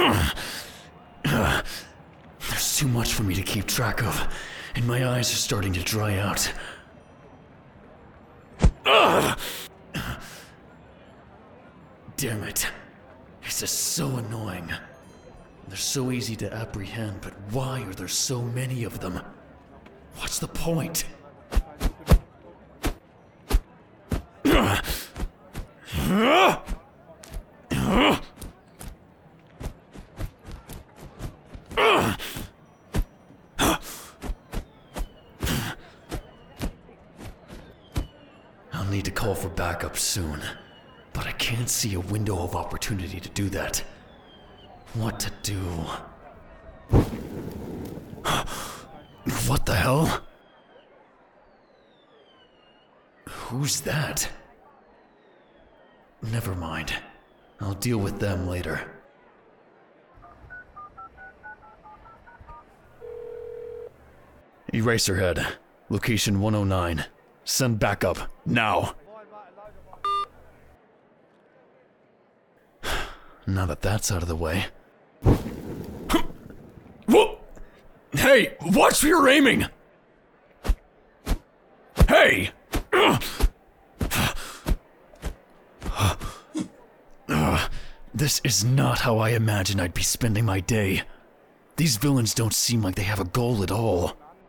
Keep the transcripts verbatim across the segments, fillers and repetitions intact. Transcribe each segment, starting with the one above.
There's too much for me to keep track of, and my eyes are starting to dry out. Damn it. This is so annoying. They're so easy to apprehend, but why are there so many of them? What's the point? I'll need to call for backup soon, but I can't see a window of opportunity to do that. What to do? What the hell? Who's that? Never mind. I'll deal with them later. Eraserhead, location one oh nine. Send backup, now. Now that that's out of the way. Whoa! Hey, watch where you're aiming! Hey! Uh, this is not how I imagined I'd be spending my day. These villains don't seem like they have a goal at all.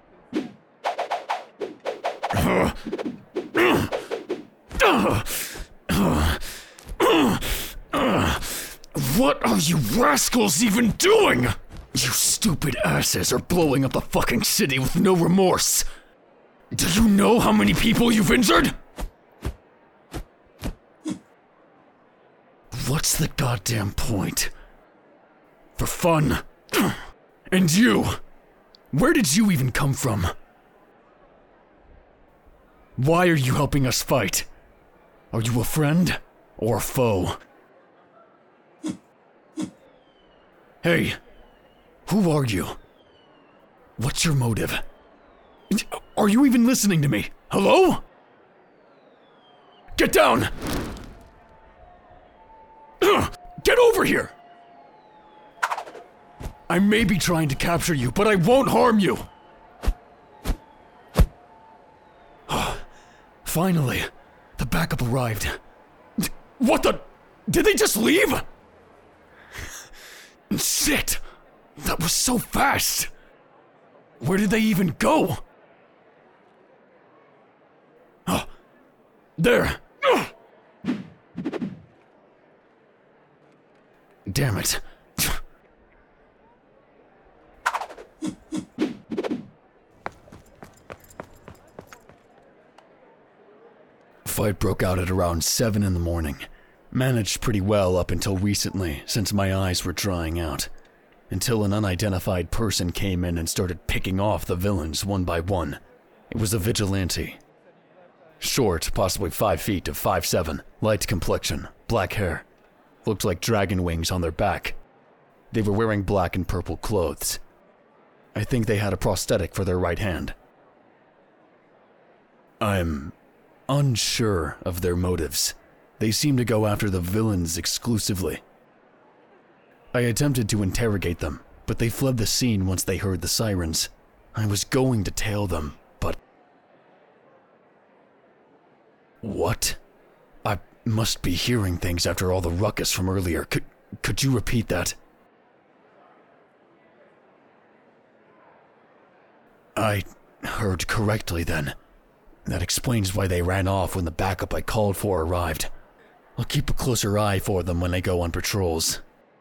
Uh, uh, uh, uh, uh, uh, what are you rascals even doing? You stupid asses are blowing up the fucking city with no remorse. Do you know how many people you've injured? What's the goddamn point? For fun. And you? Where did you even come from? Why are you helping us fight? Are you a friend or a foe? Hey, who are you? What's your motive? Are you even listening to me? Hello? Get down! Get over here! I may be trying to capture you, but I won't harm you! Finally, the backup arrived. What the? Did they just leave? Shit! That was so fast! Where did they even go? Oh, there! Damn it. Fight broke out at around seven in the morning. Managed pretty well up until recently, since my eyes were drying out. Until an unidentified person came in and started picking off the villains one by one. It was a vigilante. Short, possibly five feet to five seven, light complexion, black hair. Looked like dragon wings on their back. They were wearing black and purple clothes. I think they had a prosthetic for their right hand. I'm unsure of their motives. They seem to go after the villains exclusively. I attempted to interrogate them, but they fled the scene once they heard the sirens. I was going to tail them, but... What? I must be hearing things after all the ruckus from earlier. Could, could you repeat that? I heard correctly then. That explains why they ran off when the backup I called for arrived. I'll keep a closer eye for them when they go on patrols.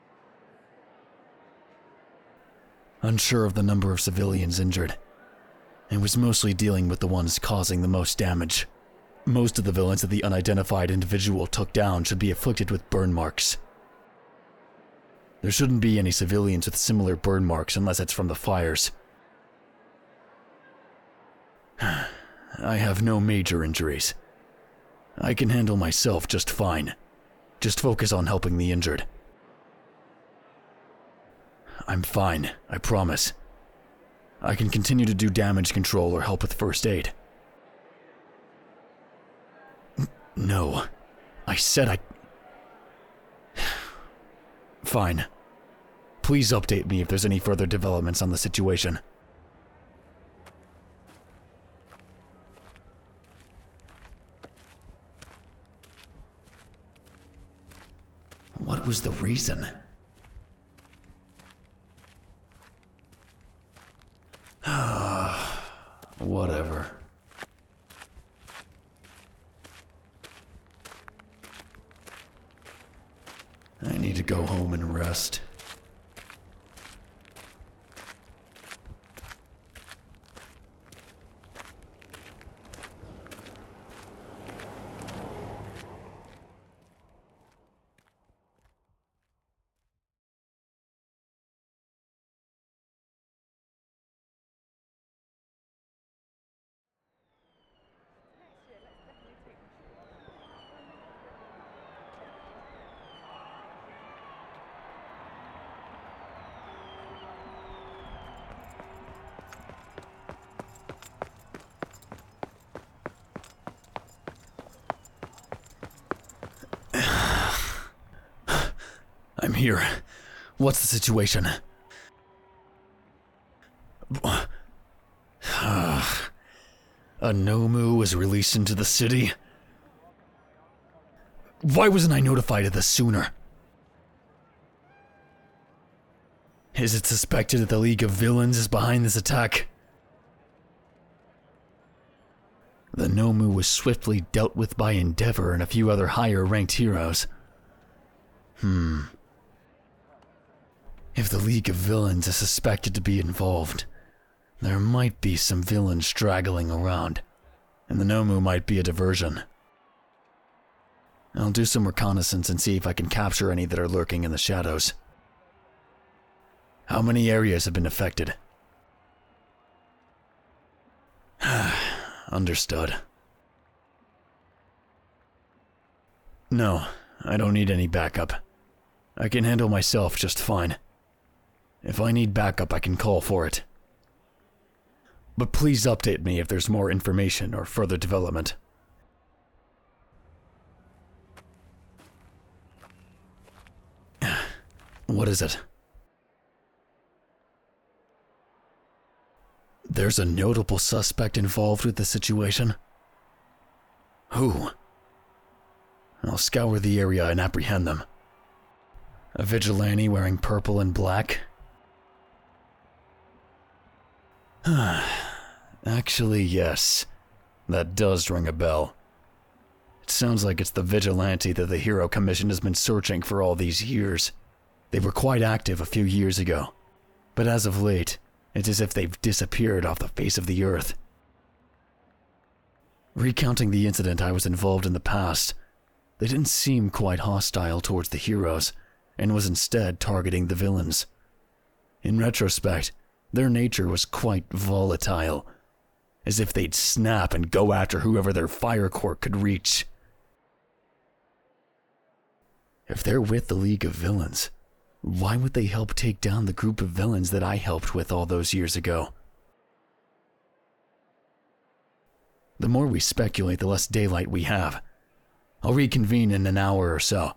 Unsure of the number of civilians injured. I was mostly dealing with the ones causing the most damage. Most of the villains that the unidentified individual took down should be afflicted with burn marks. There shouldn't be any civilians with similar burn marks unless it's from the fires. I have no major injuries. I can handle myself just fine. Just focus on helping the injured. I'm fine, I promise. I can continue to do damage control or help with first aid. N- no, I said I... Fine. Please update me if there's any further developments on the situation. What was the reason? Whatever. I need to go home and rest. I'm here. What's the situation? A Nomu was released into the city? Why wasn't I notified of this sooner? Is it suspected that the League of Villains is behind this attack? The Nomu was swiftly dealt with by Endeavor and a few other higher-ranked heroes. Hmm. If the League of Villains is suspected to be involved, there might be some villains straggling around, and the Nomu might be a diversion. I'll do some reconnaissance and see if I can capture any that are lurking in the shadows. How many areas have been affected? Understood. No, I don't need any backup. I can handle myself just fine. If I need backup, I can call for it. But please update me if there's more information or further development. What is it? There's a notable suspect involved with the situation? Who? I'll scour the area and apprehend them. A vigilante wearing purple and black? Actually, yes. That does ring a bell. It sounds like it's the vigilante that the Hero Commission has been searching for all these years. They were quite active a few years ago, but as of late, it's as if they've disappeared off the face of the earth. Recounting the incident I was involved in the past, they didn't seem quite hostile towards the heroes, and was instead targeting the villains. In retrospect, their nature was quite volatile, as if they'd snap and go after whoever their fire court could reach. If they're with the League of Villains, why would they help take down the group of villains that I helped with all those years ago? The more we speculate, the less daylight we have. I'll reconvene in an hour or so.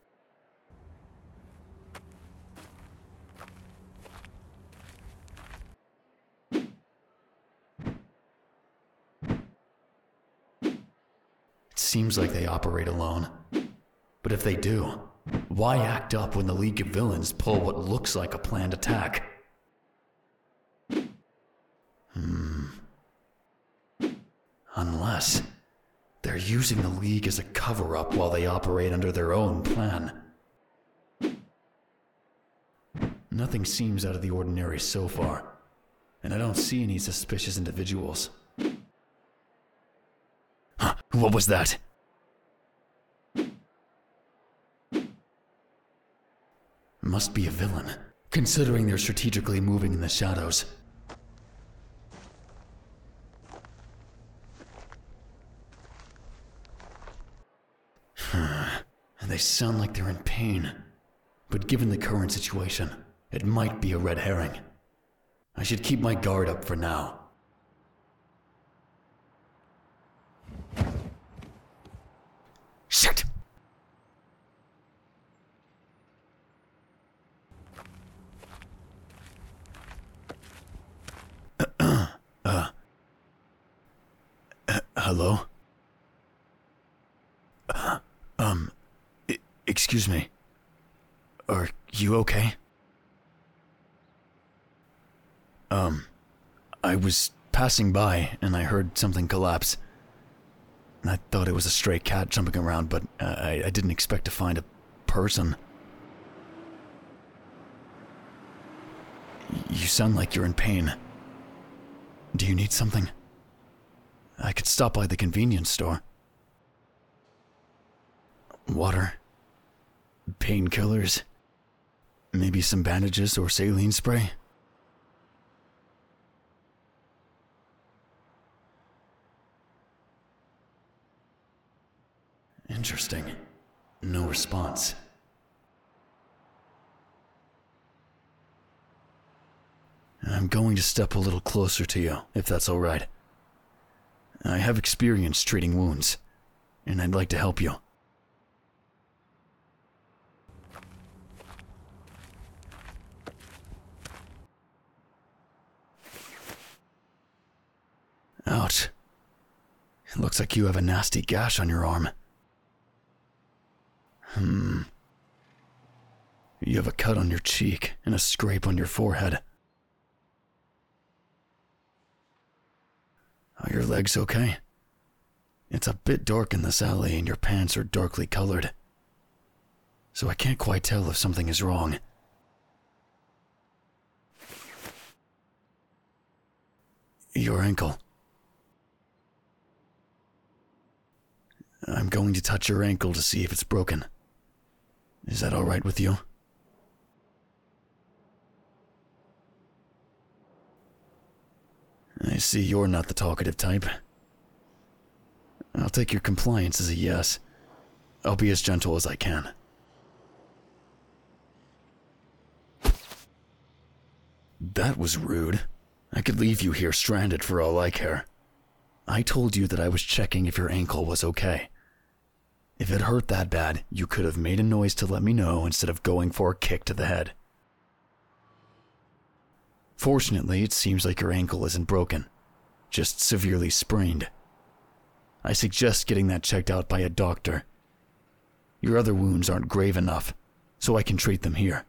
It seems like they operate alone. But if they do, why act up when the League of Villains pull what looks like a planned attack? Hmm. Unless they're using the League as a cover-up while they operate under their own plan. Nothing seems out of the ordinary so far, and I don't see any suspicious individuals. Huh, what was that? Must be a villain, considering they're strategically moving in the shadows. And they sound like they're in pain. But given the current situation, it might be a red herring. I should keep my guard up for now. Shit! Hello? Uh, um, I- excuse me. Are you okay? Um, I was passing by and I heard something collapse. I thought it was a stray cat jumping around, but uh, I, I didn't expect to find a person. You sound like you're in pain. Do you need something? I could stop by the convenience store. Water? Painkillers? Maybe some bandages or saline spray? Interesting. No response. I'm going to step a little closer to you, if that's all right. I have experience treating wounds, and I'd like to help you. Ouch. It looks like you have a nasty gash on your arm. Hmm. You have a cut on your cheek and a scrape on your forehead. Are your legs okay? It's a bit dark in this alley and your pants are darkly colored, so I can't quite tell if something is wrong. Your ankle. I'm going to touch your ankle to see if it's broken. Is that all right with you? I see you're not the talkative type. I'll take your compliance as a yes. I'll be as gentle as I can. That was rude. I could leave you here stranded for all I care. I told you that I was checking if your ankle was okay. If it hurt that bad, you could have made a noise to let me know instead of going for a kick to the head. Fortunately, it seems like your ankle isn't broken, just severely sprained. I suggest getting that checked out by a doctor. Your other wounds aren't grave enough, so I can treat them here.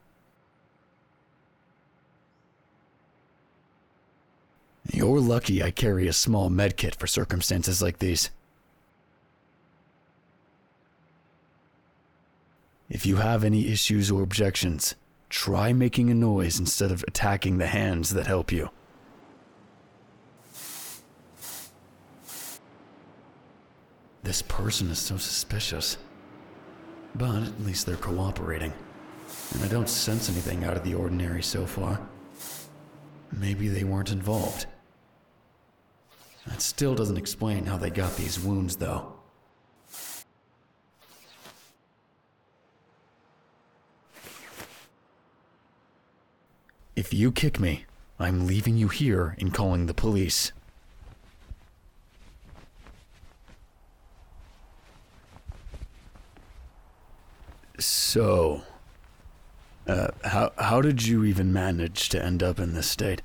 You're lucky I carry a small medkit for circumstances like these. If you have any issues or objections, try making a noise instead of attacking the hands that help you. This person is so suspicious. But at least they're cooperating. And I don't sense anything out of the ordinary so far. Maybe they weren't involved. That still doesn't explain how they got these wounds, though. If you kick me, I'm leaving you here and calling the police. So, uh, how, how did you even manage to end up in this state?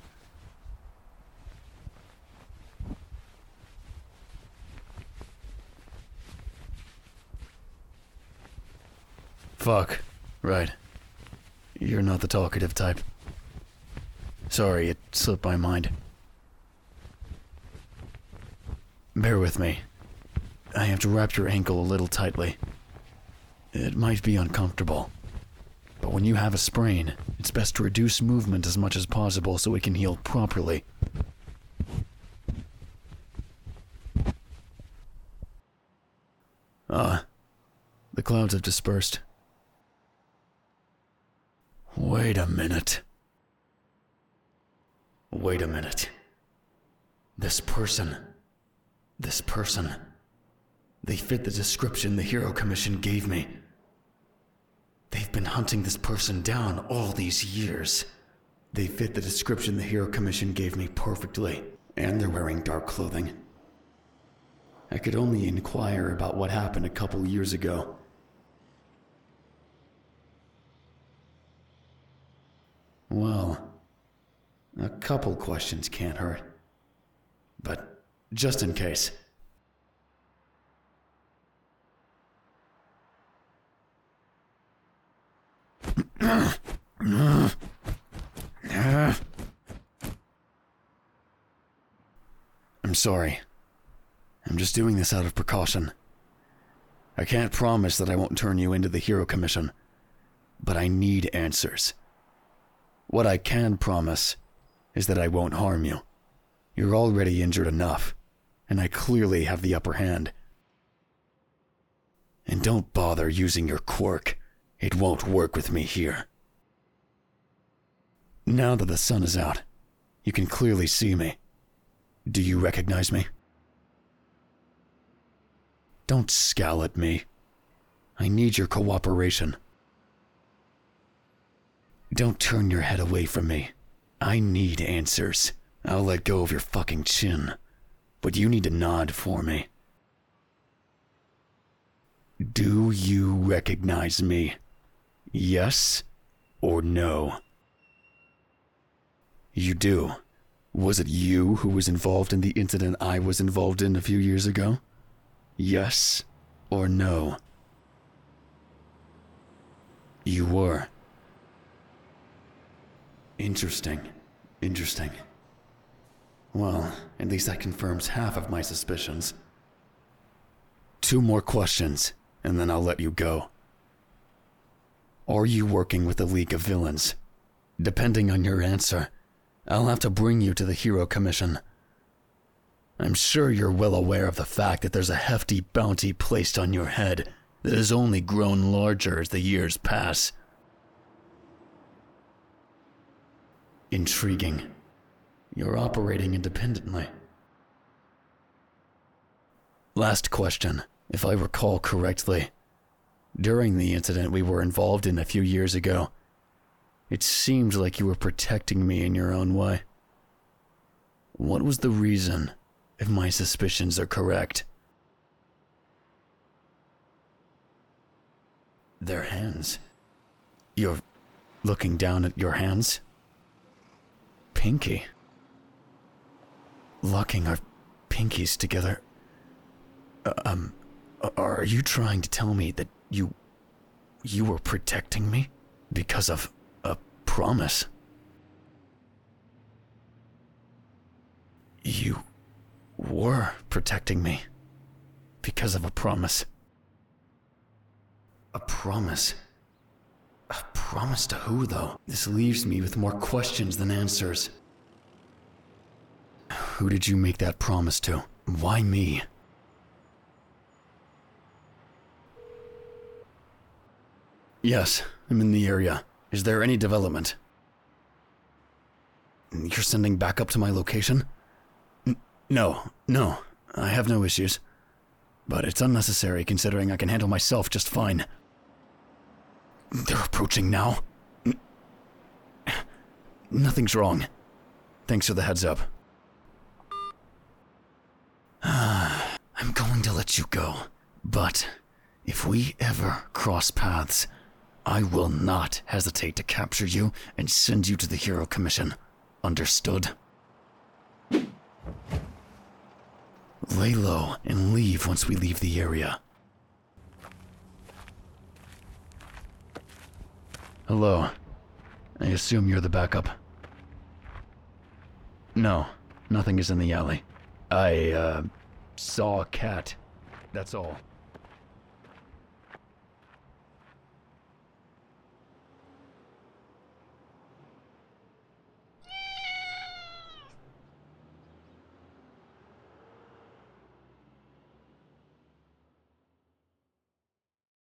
Fuck, right. You're not the talkative type. Sorry, it slipped my mind. Bear with me. I have to wrap your ankle a little tightly. It might be uncomfortable, but when you have a sprain, it's best to reduce movement as much as possible so it can heal properly. Ah, the clouds have dispersed. Wait a minute. Wait a minute. This person. This person. They fit the description the Hero Commission gave me. They've been hunting this person down all these years. They fit the description the Hero Commission gave me perfectly, and they're wearing dark clothing. I could only inquire about what happened a couple years ago. Well, a couple questions can't hurt. But just in case, I'm sorry. I'm just doing this out of precaution. I can't promise that I won't turn you into the Hero Commission, but I need answers. What I can promise is that I won't harm you. You're already injured enough, and I clearly have the upper hand. And don't bother using your quirk. It won't work with me here. Now that the sun is out, you can clearly see me. Do you recognize me? Don't scowl at me. I need your cooperation. Don't turn your head away from me. I need answers. I'll let go of your fucking chin, but you need to nod for me. Do you recognize me? Yes or no? You do. Was it you who was involved in the incident I was involved in a few years ago? Yes or no? You were. Interesting. Interesting. Well, at least that confirms half of my suspicions. Two more questions, and then I'll let you go. Are you working with the League of Villains? Depending on your answer, I'll have to bring you to the Hero Commission. I'm sure you're well aware of the fact that there's a hefty bounty placed on your head that has only grown larger as the years pass. Intriguing. You're operating independently. Last question, if I recall correctly. During the incident we were involved in a few years ago, it seemed like you were protecting me in your own way. What was the reason, if my suspicions are correct? Their hands. You're looking down at your hands? Pinky. Locking our pinkies together. Uh, um, are you trying to tell me that you... you were protecting me? Because of a promise? You were protecting me because of a promise. A promise? A promise to who, though? This leaves me with more questions than answers. Who did you make that promise to? Why me? Yes, I'm in the area. Is there any development? You're sending backup to my location? N- no, no, I have no issues. But it's unnecessary considering I can handle myself just fine. They're approaching now? N- Nothing's wrong. Thanks for the heads up. I'm going to let you go, but if we ever cross paths, I will not hesitate to capture you and send you to the Hero Commission. Understood? Lay low and leave once we leave the area. Hello. I assume you're the backup. No, nothing is in the alley. I, uh, saw a cat. That's all.